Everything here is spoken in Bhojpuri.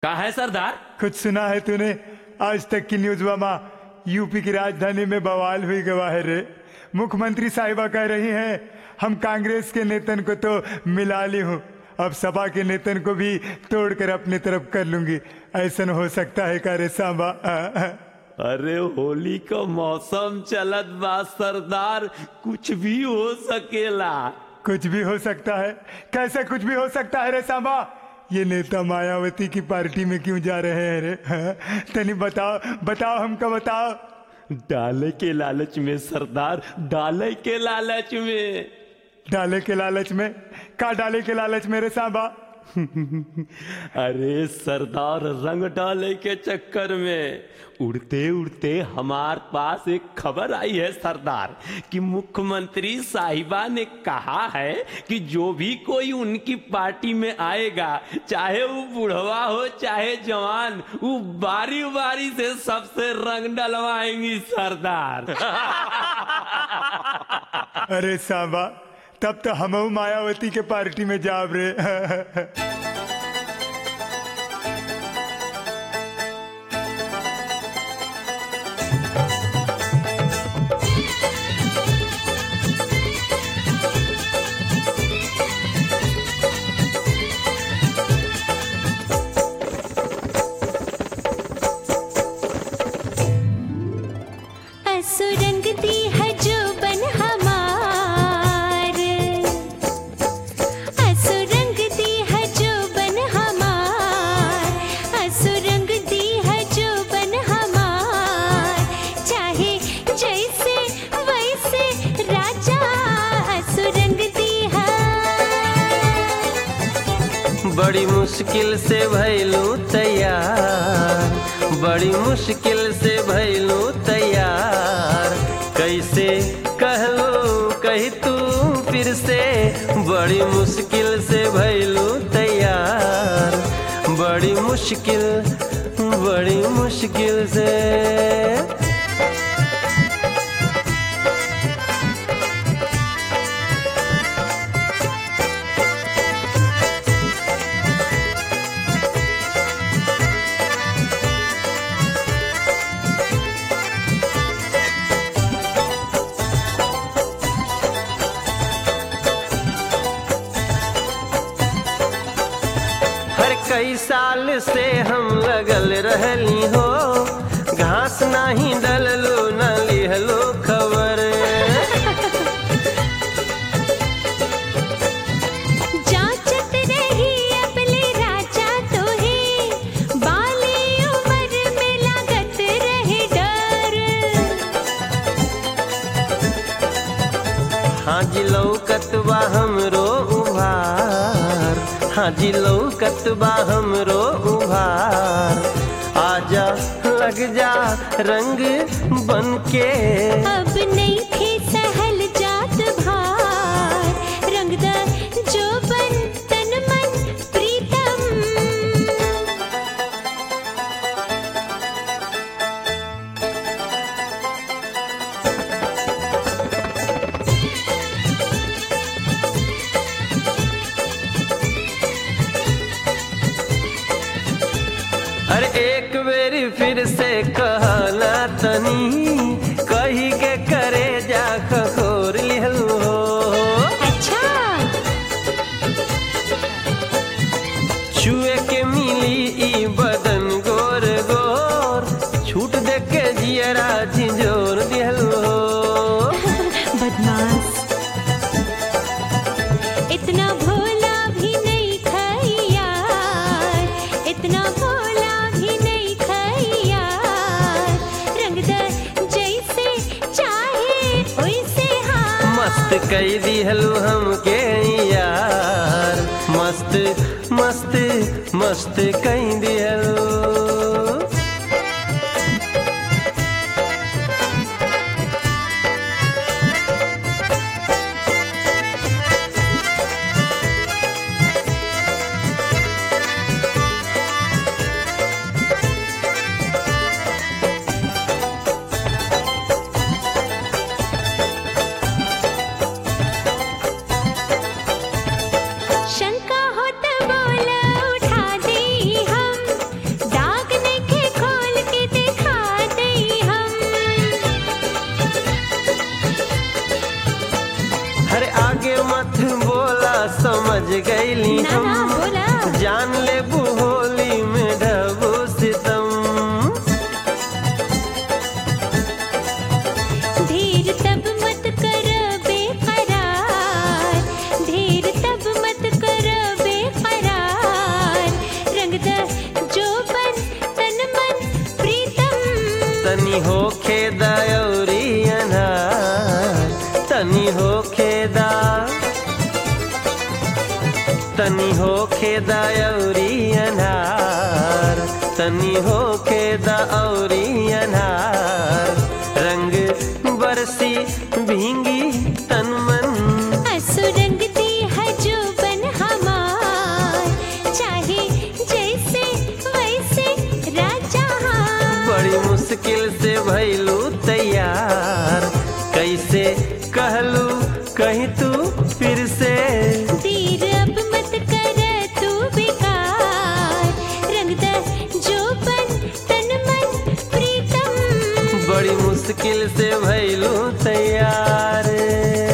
कहा है सरदार? कुछ सुना है तूने? आज तक की न्यूज मामा, यूपी की राजधानी में बवाल हुई गवा है रे। मुख्यमंत्री साहिबा कह रही हैं हम कांग्रेस के नेतन को तो मिला ली हूँ, अब सपा के नेतन को भी तोड़कर अपने तरफ कर लूंगी। ऐसा हो सकता है का रे सांबा? अरे होली का मौसम चलत बा सरदार, कुछ भी हो सकेला। कुछ भी हो सकता है? कैसे कुछ भी हो सकता है रे सांबा? ये नेता मायावती की पार्टी में क्यों जा रहे हैं रे? तनी बताओ बताओ, हमको बताओ। डाले के लालच में सरदार, डाले के लालच में। डाले के लालच में? का डाले के लालच में रे सांबा? अरे सरदार, रंग डाले के चक्कर में उड़ते उड़ते हमार पास एक खबर आई है सरदार कि मुख्यमंत्री साहिबा ने कहा है कि जो भी कोई उनकी पार्टी में आएगा, चाहे वो बुढ़वा हो चाहे जवान, वो बारी बारी से सबसे रंग डलवाएंगी सरदार। अरे सांबा, तब तो हम मायावती के पार्टी में जाब रे। असुरंग दी है जो बन हमार, असुरंग दी है जो बन हमार, असुरंग दी है जो बन हमार, चाहे जैसे वैसे राजा असुरंग दी है। बड़ी मुश्किल से भइलू तैयार, बड़ी मुश्किल से भइलू तैयार, कैसे कहलो कही तू फिर से। बड़ी मुश्किल से भइलू तैयार, बड़ी मुश्किल से। कई साल से हम लगल रहली हो, घास नहीं डललो न लिहलो खबर। जांचत रही अपने राजा तो ही, बाली उम्र में लागत रहे डर। हाँ जी लौकत बा हमरो उभार, हाँ जी लौकत बा हमरो उभार, आजा लग जा रंग बन के। अब नहीं थे सहल जात भार, रंगदा जो बन तन मन प्रीतम। अरे एक बेरी फिर से कहला तनी, कही के करे जा खखोर लिहलू हो। अच्छा छुए के मिली ई बदन गोर गोर, छूट दे के जियरा झिंझोर दिहलू हो। बदमाश, इतना भोला भी नहीं खाई यार, इतना भोला भी नहीं खाई यार, रंगदा जैसे चाहे वैसे। हाँ मस्त कई दिहलू हमके यार, मस्त मस्त मस्त कई दिहलू। शंका हो तो बोल उठा दे हम, तनी हो खेदा औरी अनार तनी हो खेदा औरी अनार तनी हो खेदा औरी अनार रंग बरसी भींगी तन मन असुरंग दी है जो बन हमार चाहे जैसे वैसे राजा बड़ी मुश्किल से भइलू तैयार कैसे कहलू कहीं तू फिर से तीर अब मत कर तू बेकार रंग द जो बन तन मन प्रीतम बड़ी मुश्किल से भइलू तैयार